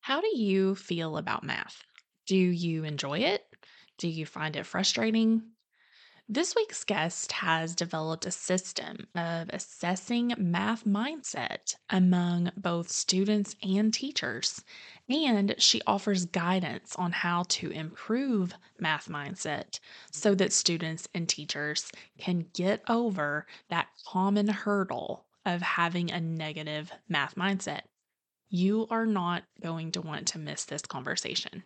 How do you feel about math? Do you enjoy it? Do you find it frustrating? This week's guest has developed a system of assessing math mindset among both students and teachers, and she offers guidance on how to improve math mindset so that students and teachers can get over that common hurdle of having a negative math mindset. You are not going to want to miss this conversation.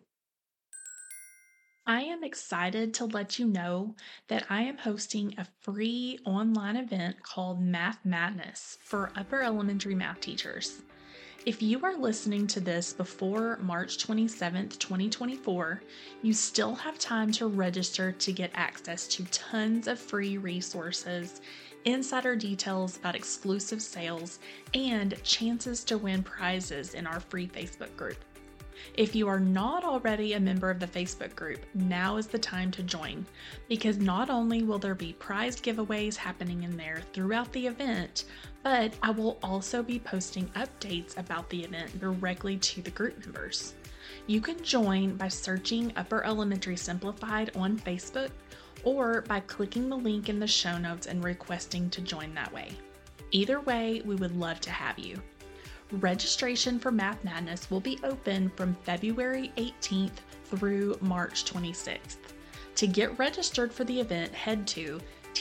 I am excited to let you know that I am hosting a free online event called Math Madness for upper elementary math teachers. If you are listening to this before March 27th, 2024, you still have time to register to get access to tons of free resources, insider details about exclusive sales, and chances to win prizes in our free Facebook group. If you are not already a member of the Facebook group, now is the time to join because not only will there be prize giveaways happening in there throughout the event, but I will also be posting updates about the event directly to the group members. You can join by searching Upper Elementary Simplified on Facebook or by clicking the link in the show notes and requesting to join that way. Either way, we would love to have you. Registration for Math Madness will be open from February 18th through March 26th. To get registered for the event, head to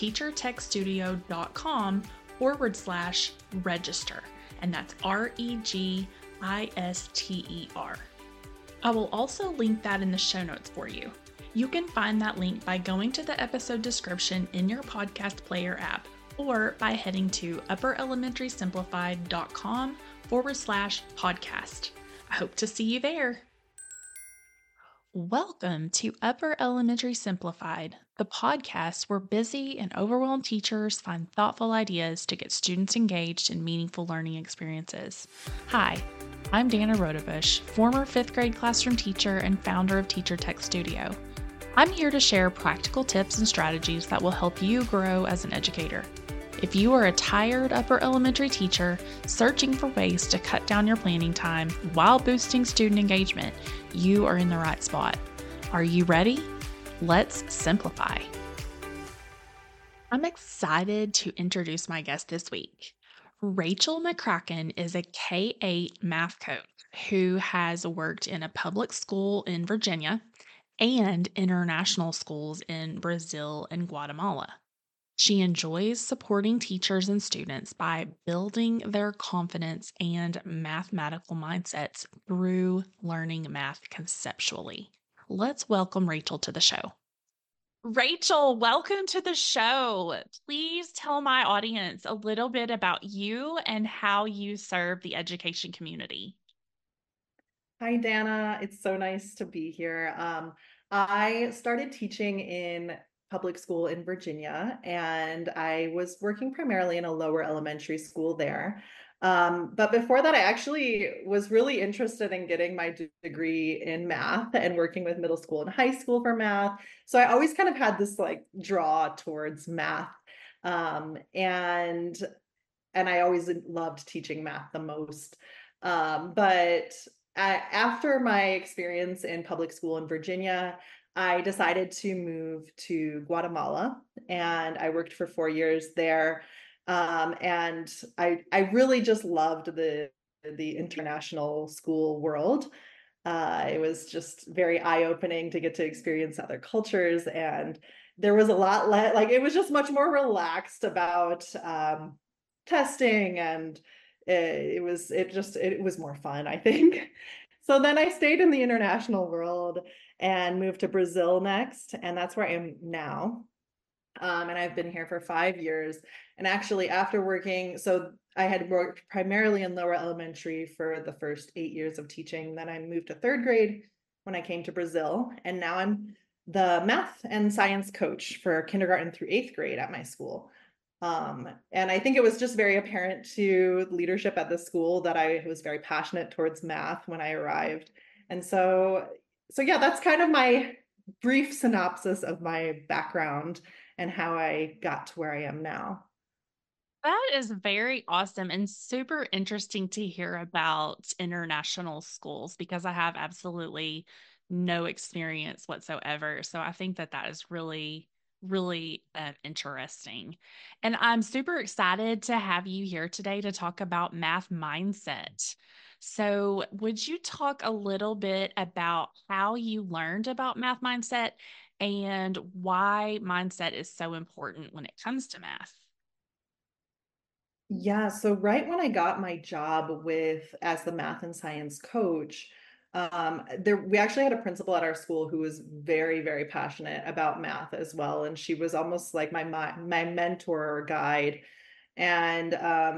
teachertechstudio.com/register, and that's REGISTER. I will also link that in the show notes for you. You can find that link by going to the episode description in your podcast player app or by heading to upperelementarysimplified.com/podcast. I hope to see you there. Welcome to Upper Elementary Simplified, the podcast where busy and overwhelmed teachers find thoughtful ideas to get students engaged in meaningful learning experiences. Hi, I'm Dana Rodebush, former fifth grade classroom teacher and founder of Teacher Tech Studio. I'm here to share practical tips and strategies that will help you grow as an educator. If you are a tired upper elementary teacher searching for ways to cut down your planning time while boosting student engagement, you are in the right spot. Are you ready? Let's simplify. I'm excited to introduce my guest this week. Rachel McCracken is a K-8 math coach who has worked in a public school in Virginia and international schools in Brazil and Guatemala. She enjoys supporting teachers and students by building their confidence and mathematical mindsets through learning math conceptually. Let's welcome Rachel to the show. Rachel, welcome to the show. Please tell my audience a little bit about you and how you serve the education community. Hi, Dana. It's so nice to be here. I started teaching in public school in Virginia, and I was working primarily in a lower elementary school there. But before that, I actually was really interested in getting my degree in math and working with middle school and high school for math. So I always kind of had this like draw towards math. Um, and and I always loved teaching math the most. But after my experience in public school in Virginia, I decided to move to Guatemala, and I worked for 4 years there. And I really just loved the international school world. It was just very eye-opening to get to experience other cultures, and there was a lot less like it was just much more relaxed about testing, and it was more fun, I think. So then I stayed in the international world and moved to Brazil next, and that's where I am now. And I've been here for 5 years. And actually, after working, so I had worked primarily in lower elementary for the first 8 years of teaching. Then I moved to third grade when I came to Brazil. And now I'm the math and science coach for kindergarten through eighth grade at my school. And I think it was just very apparent to leadership at the school that I was very passionate towards math when I arrived. And so yeah, that's kind of my brief synopsis of my background and how I got to where I am now. That is very awesome and super interesting to hear about international schools because I have absolutely no experience whatsoever. So I think that that is really, really interesting. And I'm super excited to have you here today to talk about math mindset. So, would you talk a little bit about how you learned about math mindset and why mindset is so important when it comes to math? Yeah, so right when I got my job with as the math and science coach, there we actually had a principal at our school who was very, very passionate about math as well, and she was almost like my mentor or guide. And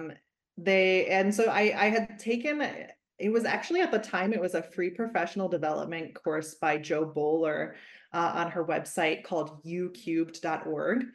they and so I had taken it was actually at the time it was a free professional development course by Joe Bowler on her website called ucubed.org.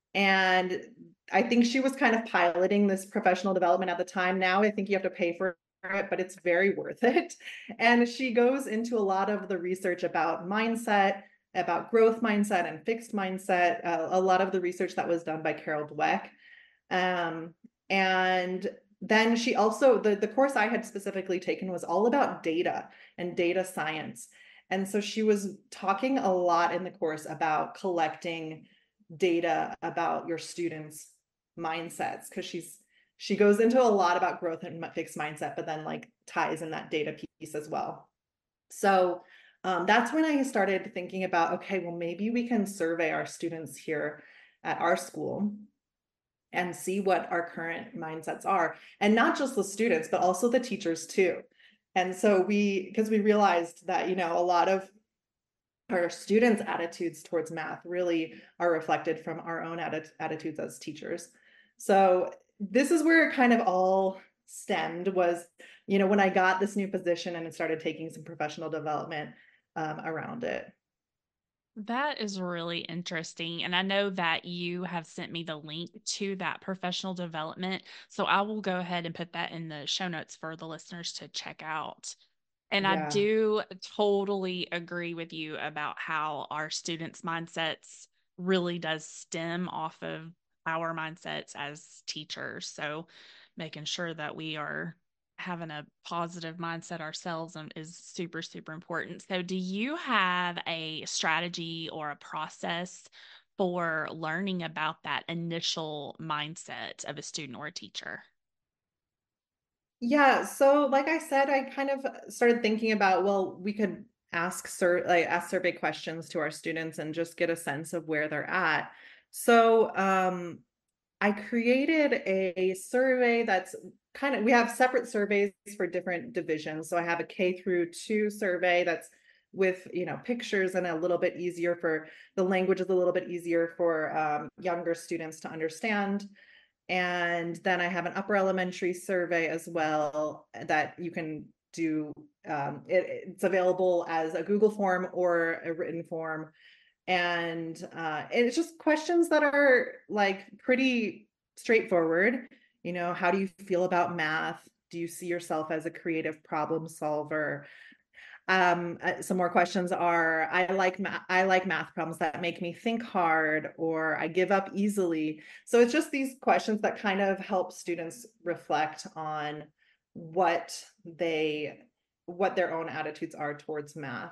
And I think she was kind of piloting this professional development at the time. Now I think you have to pay for it, but it's very worth it. And she goes into a lot of the research about mindset, about growth mindset and fixed mindset, a lot of the research that was done by Carol Dweck. Um, and then she also, the course I had specifically taken was all about data and data science. And so she was talking a lot in the course about collecting data about your students' mindsets because she goes into a lot about growth and fixed mindset, but then like ties in that data piece as well. So that's when I started thinking about, okay, well, maybe we can survey our students here at our school and see what our current mindsets are. And not just the students, but also the teachers too. And so because we realized that, a lot of our students' attitudes towards math really are reflected from our own attitudes as teachers. So this is where it kind of all stemmed was, when I got this new position and started taking some professional development around it. That is really interesting. And I know that you have sent me the link to that professional development. So I will go ahead and put that in the show notes for the listeners to check out. And I Yeah. do totally agree with you about how our students' mindsets really does stem off of our mindsets as teachers. So making sure that we are having a positive mindset ourselves is super, super important. So do you have a strategy or a process for learning about that initial mindset of a student or a teacher? Yeah, so like I said, I kind of started thinking about, well, we could ask survey questions to our students and just get a sense of where they're at. So I created a survey that's we have separate surveys for different divisions. So I have a K through 2 survey that's with, pictures and a little bit easier for the language is a little bit easier for younger students to understand. And then I have an upper elementary survey as well that you can do. It's available as a Google form or a written form. And it's just questions that are like pretty straightforward. How do you feel about math? Do you see yourself as a creative problem solver? Some more questions are, I like math problems that make me think hard, or I give up easily. So it's just these questions that kind of help students reflect on what they what their own attitudes are towards math.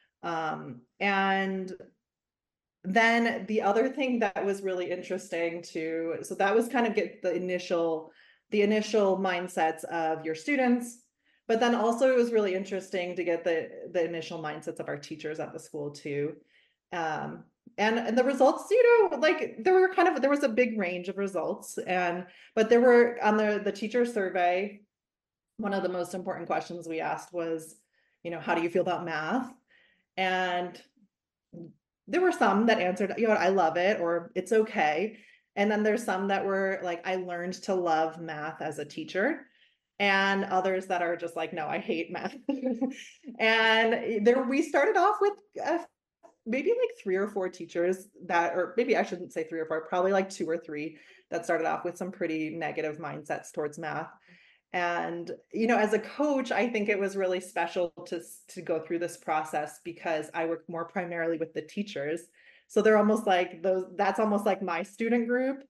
And then the other thing that was really interesting too, so that was kind of get the initial mindsets of your students, but then also it was really interesting to get the initial mindsets of our teachers at the school too. Um, and the results, like there was a big range of results, but there were on the teacher survey, one of the most important questions we asked was, how do you feel about math? And there were some that answered, I love it, or it's okay. And then there's some that were like, I learned to love math as a teacher. And others that are just like, no, I hate math. And we started off with maybe like 3 or 4 teachers or maybe I shouldn't say 3 or 4, probably like 2 or 3 that started off with some pretty negative mindsets towards math. And, as a coach, I think it was really special to go through this process because I work more primarily with the teachers. So they're almost like that's almost like my student group.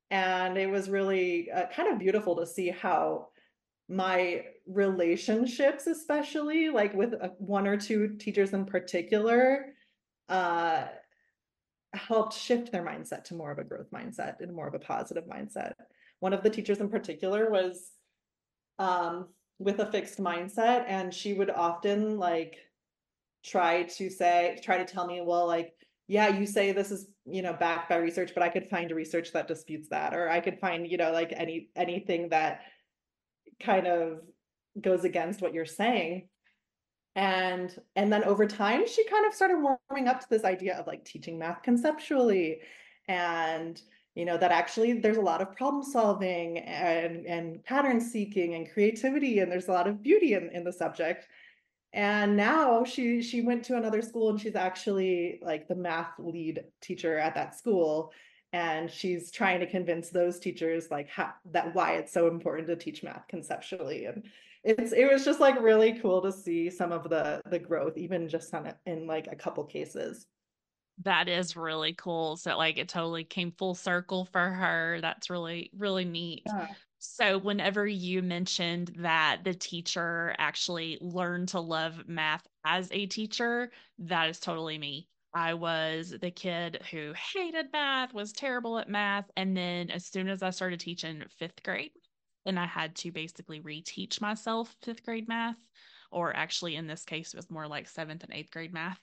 And it was really kind of beautiful to see how my relationships, especially like with one or two teachers in particular, uh, helped shift their mindset to more of a growth mindset and more of a positive mindset. One of the teachers in particular was um, with a fixed mindset, and she would often like try to tell me, well, like, yeah, you say this is, backed by research, but I could find research that disputes that, or I could find, like anything that kind of goes against what you're saying. And then over time, she kind of started warming up to this idea of like teaching math conceptually, and that actually there's a lot of problem solving and pattern seeking and creativity, and there's a lot of beauty in the subject. And now she went to another school, and she's actually like the math lead teacher at that school. And she's trying to convince those teachers like that why it's so important to teach math conceptually. And it was just like really cool to see some of the growth, even just in like a couple cases. That is really cool. So like it totally came full circle for her. That's really, really neat. Yeah. So whenever you mentioned that the teacher actually learned to love math as a teacher, that is totally me. I was the kid who hated math, was terrible at math, and then as soon as I started teaching fifth grade, and I had to basically reteach myself fifth grade math, or actually in this case, it was more like seventh and eighth grade math.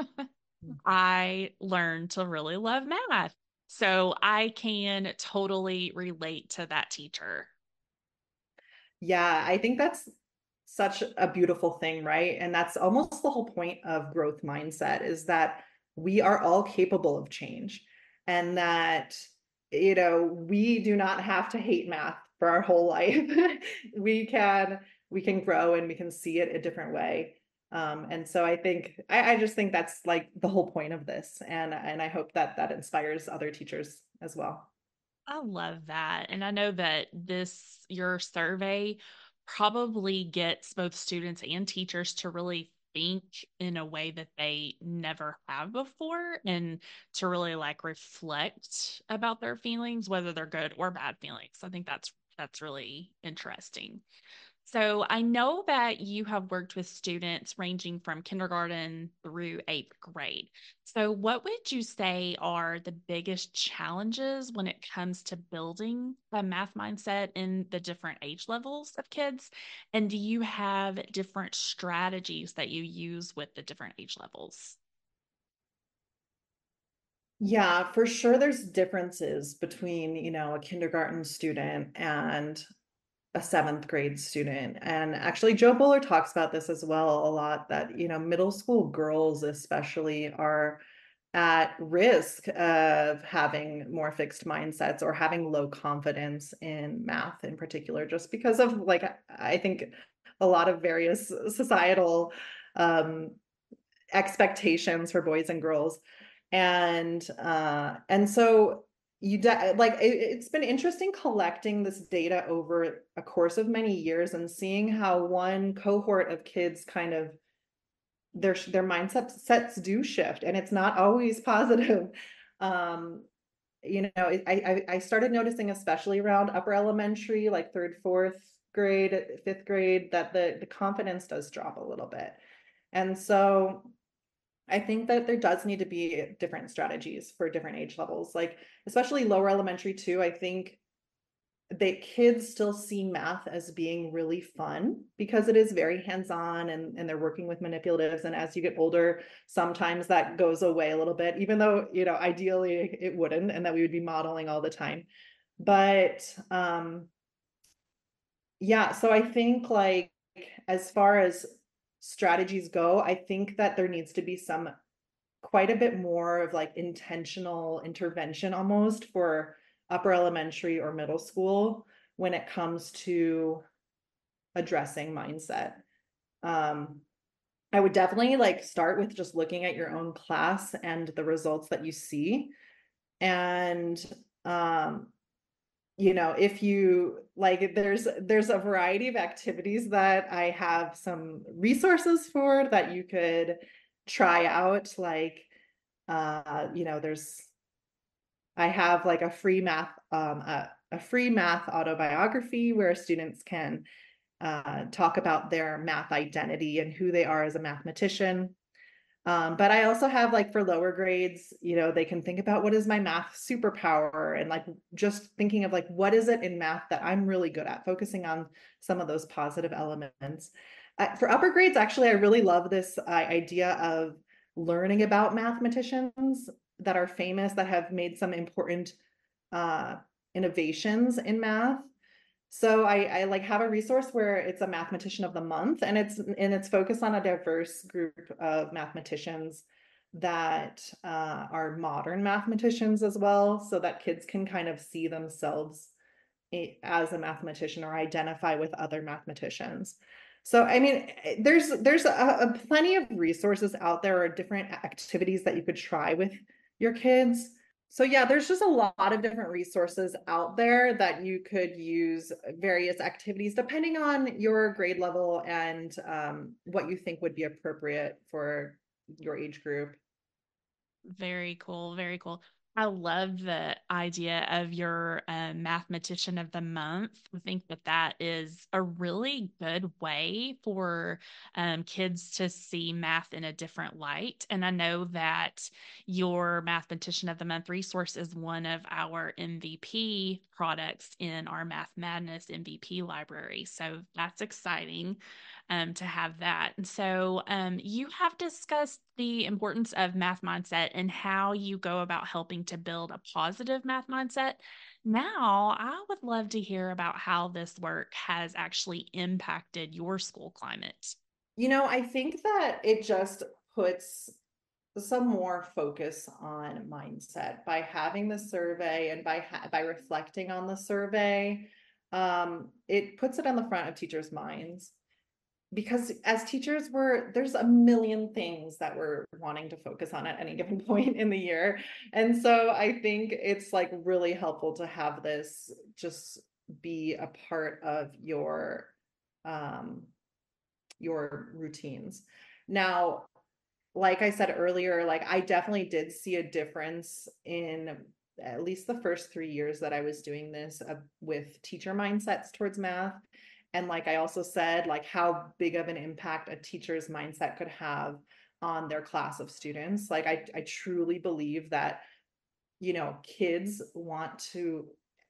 I learned to really love math. So I can totally relate to that teacher. Yeah, I think that's such a beautiful thing, right? And that's almost the whole point of growth mindset, is that we are all capable of change, and that, we do not have to hate math for our whole life. we can we can grow, and we can see it a different way. And so I just think that's like the whole point of this. And I hope that that inspires other teachers as well. I love that. And I know that your survey probably gets both students and teachers to really think in a way that they never have before and to really like reflect about their feelings, whether they're good or bad feelings. I think that's really interesting. So I know that you have worked with students ranging from kindergarten through eighth grade. So, what would you say are the biggest challenges when it comes to building a math mindset in the different age levels of kids? And do you have different strategies that you use with the different age levels? Yeah, for sure there's differences between, a kindergarten student and a seventh grade student. And actually, Joe Buller talks about this as well a lot, that, middle school girls especially are at risk of having more fixed mindsets or having low confidence in math in particular, just because of like, I think a lot of various societal um, expectations for boys and girls. And so it's been interesting collecting this data over a course of many years and seeing how one cohort of kids kind of their mindset sets do shift, and it's not always positive. um I started noticing, especially around upper elementary, like third, fourth grade, fifth grade, that the confidence does drop a little bit. And so I think that there does need to be different strategies for different age levels, like especially lower elementary too. I think that kids still see math as being really fun because it is very hands-on, and they're working with manipulatives. And as you get older, sometimes that goes away a little bit, even though, ideally it wouldn't, and that we would be modeling all the time. But yeah, so I think like as far as strategies go, I think that there needs to be some quite a bit more of like intentional intervention almost for upper elementary or middle school when it comes to addressing mindset. Um, I would definitely like start with just looking at your own class and the results that you see. And um, if you like, there's a variety of activities that I have some resources for that you could try out. Like, there's I have like a free math autobiography where students can talk about their math identity and who they are as a mathematician. But I also have like for lower grades, they can think about what is my math superpower and like just thinking of like what is it in math that I'm really good at, focusing on some of those positive elements. For upper grades, actually, I really love this idea of learning about mathematicians that are famous, that have made some important uh, innovations in math. So I like have a resource where it's a mathematician of the month, and it's focused on a diverse group of mathematicians that are modern mathematicians as well, so that kids can kind of see themselves as a mathematician or identify with other mathematicians. So I mean, there's a plenty of resources out there, or different activities that you could try with your kids. So yeah, there's just a lot of different resources out there that you could use, various activities depending on your grade level and what you think would be appropriate for your age group. Very cool. Very cool. I love the idea of your mathematician of the month. I think that that is a really good way for kids to see math in a different light. And I know that your mathematician of the month resource is one of our MVP products in our Math Madness MVP library. So that's exciting to have that. And so you have discussed the importance of math mindset and how you go about helping to build a positive math mindset. Now, I would love to hear about how this work has actually impacted your school climate. I think that it just puts some more focus on mindset by having the survey, and by reflecting on the survey. It puts it on the front of teachers' minds, because as teachers, there's a million things that we're wanting to focus on at any given point in the year. And so I think it's like really helpful to have this just be a part of um your routines. Now, like I said earlier, like I definitely did see a difference in at least the first 3 years that I was doing this, with teacher mindsets towards math. And like I also said, like how big of an impact a teacher's mindset could have on their class of students. Like I truly believe that, kids want to,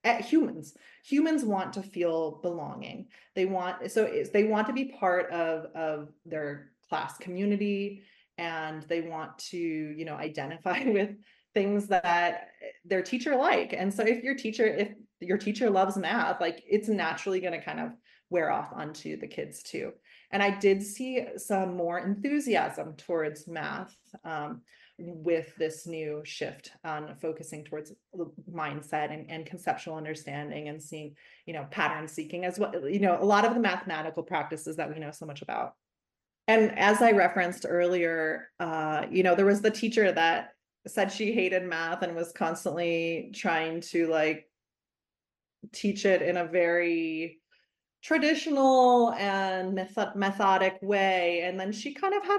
humans want to feel belonging. They want to be part of their class community, and they want to, identify with things that their teacher like. And so if your teacher loves math, like it's naturally going to kind of wear off onto the kids too. And I did see some more enthusiasm towards math, with this new shift on focusing towards mindset and conceptual understanding, and seeing, pattern seeking as well, a lot of the mathematical practices that we know so much about. And as I referenced earlier, there was the teacher that said she hated math and was constantly trying to like teach it in a very traditional and methodic way. And then she kind of had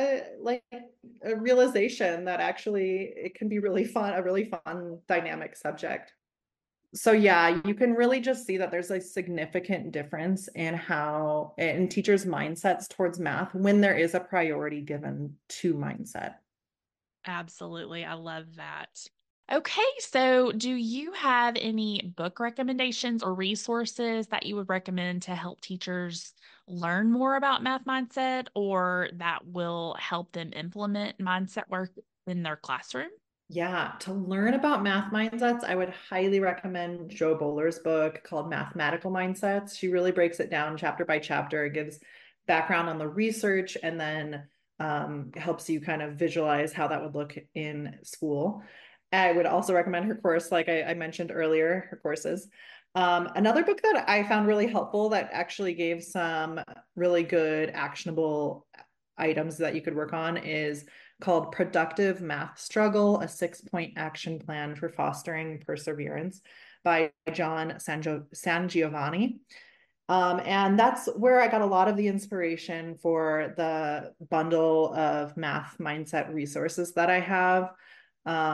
a realization that actually it can be really fun, a really fun dynamic subject. So yeah, you can really just see that there's a significant difference in teachers' mindsets towards math when there is a priority given to mindset. Absolutely. I love that. Okay, so do you have any book recommendations or resources that you would recommend to help teachers learn more about math mindset, or that will help them implement mindset work in their classroom? Yeah, to learn about math mindsets, I would highly recommend Jo Boaler's book called Mathematical Mindsets. She really breaks it down chapter by chapter. It gives background on the research, and then helps you kind of visualize how that would look in school. I would also recommend her course, like I mentioned earlier, her courses. Another book that I found really helpful, that actually gave some really good actionable items that you could work on, is called Productive Math Struggle, a 6-point action plan for fostering perseverance, by John Sangiovanni. And that's where I got a lot of the inspiration for the bundle of math mindset resources that I have.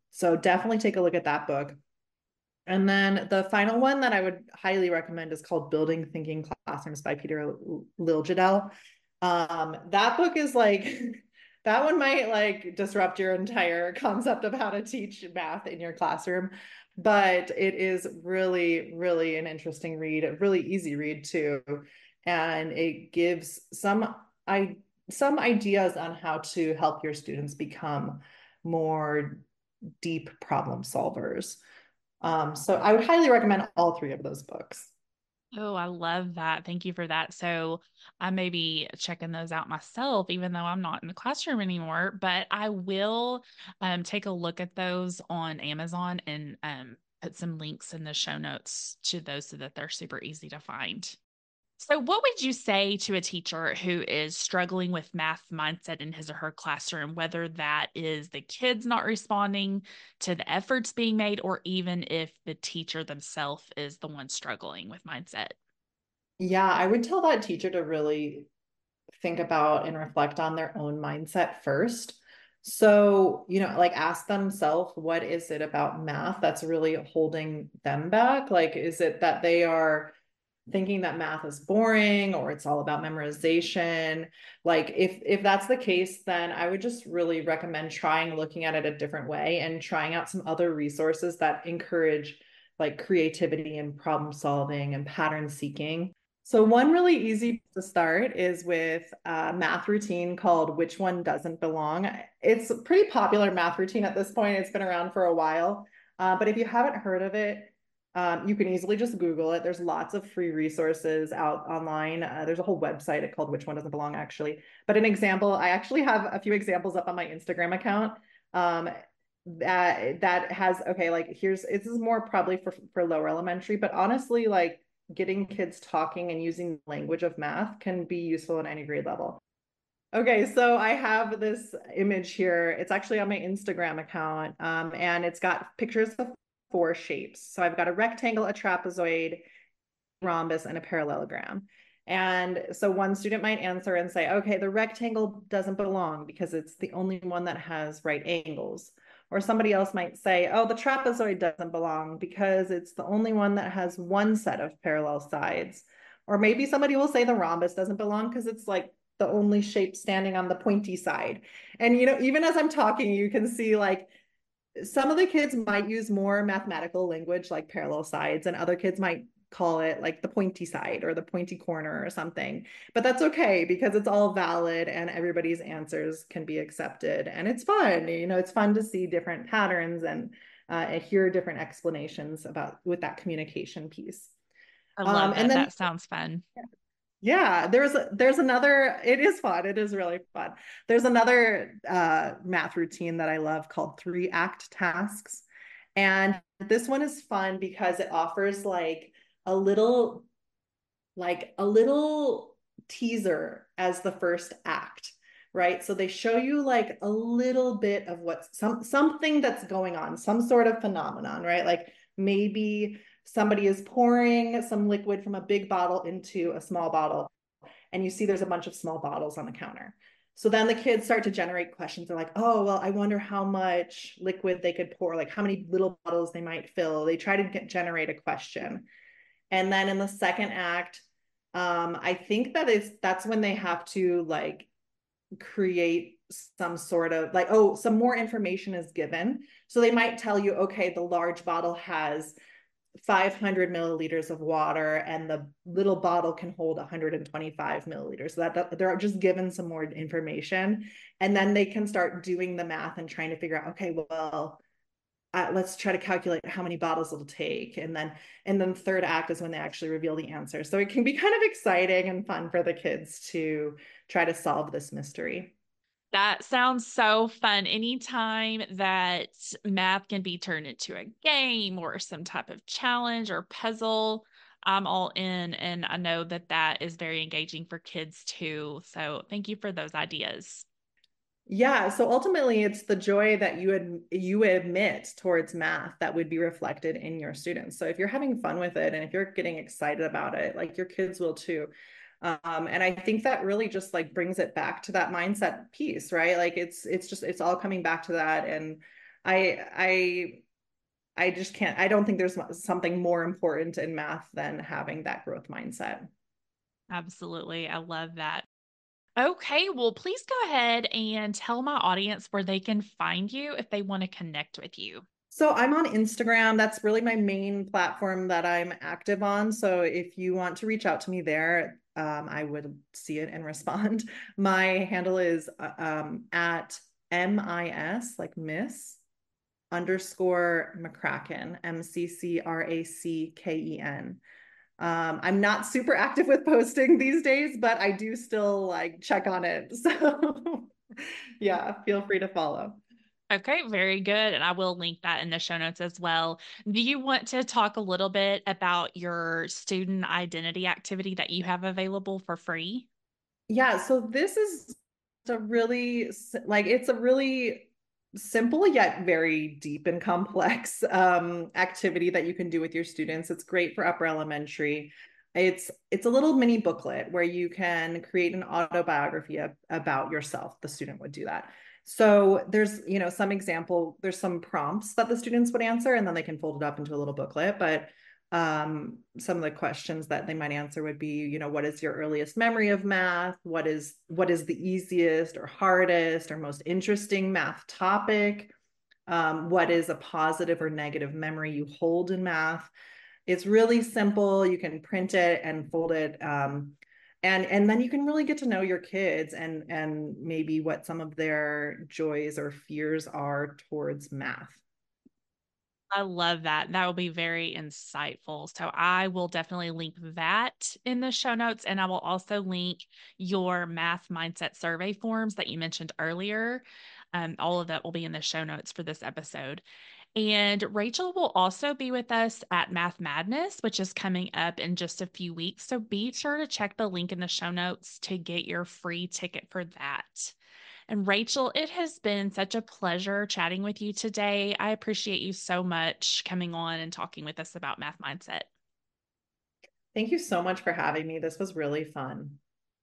So definitely take a look at that book. And then the final one that I would highly recommend is called Building Thinking Classrooms by Peter Liljedahl. That book is like, that one might like disrupt your entire concept of how to teach math in your classroom, but it is really, really an interesting read, a really easy read too. And it gives some ideas on how to help your students become more deep problem solvers. So I would highly recommend all three of those books. Oh, I love that. Thank you for that. So I may be checking those out myself, even though I'm not in the classroom anymore, but I will take a look at those on Amazon and put some links in the show notes to those so that they're super easy to find. So, what would you say to a teacher who is struggling with math mindset in his or her classroom, whether that is the kids not responding to the efforts being made, or even if the teacher themselves is the one struggling with mindset? Yeah, I would tell that teacher to really think about and reflect on their own mindset first. So, like ask themselves, what is it about math that's really holding them back? Like, is it that they are thinking that math is boring or it's all about memorization? Like if that's the case, then I would just really recommend trying looking at it a different way and trying out some other resources that encourage like creativity and problem solving and pattern seeking. So one really easy to start is with a math routine called Which One Doesn't Belong. It's a pretty popular math routine at this point. It's been around for a while. But if you haven't heard of it, you can easily just Google it. There's lots of free resources out online. There's a whole website called Which One Doesn't Belong, actually. But an example, I actually have a few examples up on my Instagram account. That has, okay, like here's, this is more probably for lower elementary, but honestly, like getting kids talking and using the language of math can be useful in any grade level. Okay, so I have this image here. It's actually on my Instagram account, and it's got pictures of four shapes. So I've got a rectangle, a trapezoid, rhombus, and a parallelogram. And so one student might answer and say, okay, the rectangle doesn't belong because it's the only one that has right angles. Or somebody else might say, oh, the trapezoid doesn't belong because it's the only one that has one set of parallel sides. Or maybe somebody will say the rhombus doesn't belong because it's like the only shape standing on the pointy side. And, even as I'm talking, you can see like some of the kids might use more mathematical language like parallel sides, and other kids might call it like the pointy side or the pointy corner or something. But that's okay because it's all valid and everybody's answers can be accepted. And it's fun. It's fun to see different patterns and hear different explanations about with that communication piece. I love And that. then That sounds fun. yeah, there's another, it is fun. It is really fun. There's another math routine that I love called 3-act tasks. And this one is fun because it offers a little a little teaser as the first act, right? So they show you like a little bit of what's something that's going on, some sort of phenomenon, right? Like maybe somebody is pouring some liquid from a big bottle into a small bottle, and you see there's a bunch of small bottles on the counter. So then the kids start to generate questions. They're like, oh, well, I wonder how much liquid they could pour, like how many little bottles they might fill. They try to generate a question. And then in the second act, I think that's when they have to like create some sort of like, oh, some more information is given. So they might tell you, okay, the large bottle has 500 milliliters of water and the little bottle can hold 125 milliliters. So that they're just given some more information. And then they can start doing the math and trying to figure out, okay, well, let's try to calculate how many bottles it'll take. And then third act is when they actually reveal the answer. So it can be kind of exciting and fun for the kids to try to solve this mystery. That sounds so fun. Anytime that math can be turned into a game or some type of challenge or puzzle, I'm all in. And I know that that is very engaging for kids too. So thank you for those ideas. Yeah, so ultimately it's the joy that you admit towards math that would be reflected in your students. So if you're having fun with it and if you're getting excited about it, like your kids will too. And I think that really just like brings it back to that mindset piece, right? Like it's all coming back to that. And I I just can't, I don't think there's something more important in math than having that growth mindset. Absolutely. I love that. Okay, well, please go ahead and tell my audience where they can find you if they want to connect with you. So I'm on Instagram. That's really my main platform that I'm active on. So if you want to reach out to me there, I would see it and respond. My handle is at MIS, like Miss underscore McCracken, MCCRACKEN. I'm not super active with posting these days, but I do still like check on it. So yeah, feel free to follow. Okay, very good. And I will link that in the show notes as well. Do you want to talk a little bit about your student identity activity that you have available for free? Yeah, so this is a really like it's a really simple yet very deep and complex activity that you can do with your students. It's great for upper elementary. It's a little mini booklet where you can create an autobiography about yourself. The student would do that. So there's, some example, there's some prompts that the students would answer, and then they can fold it up into a little booklet. But some of the questions that they might answer would be, what is your earliest memory of math? What is the easiest or hardest or most interesting math topic? What is a positive or negative memory you hold in math? It's really simple. You can print it and fold it. And then you can really get to know your kids and maybe what some of their joys or fears are towards math. I love that. That will be very insightful. So I will definitely link that in the show notes. And I will also link your math mindset survey forms that you mentioned earlier. All of that will be in the show notes for this episode. And Rachel will also be with us at Math Madness, which is coming up in just a few weeks. So be sure to check the link in the show notes to get your free ticket for that. And Rachel, it has been such a pleasure chatting with you today. I appreciate you so much coming on and talking with us about math mindset. Thank you so much for having me. This was really fun.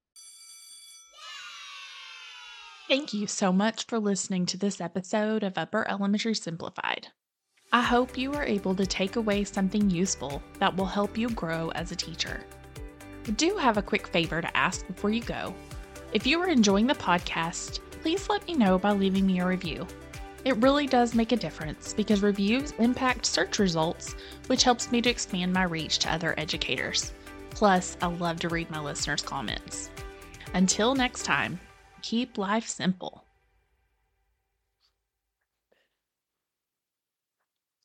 Thank you so much for listening to this episode of Upper Elementary Simplified. I hope you are able to take away something useful that will help you grow as a teacher. I do have a quick favor to ask before you go. If you are enjoying the podcast, please let me know by leaving me a review. It really does make a difference because reviews impact search results, which helps me to expand my reach to other educators. Plus, I love to read my listeners' comments. Until next time, keep life simple.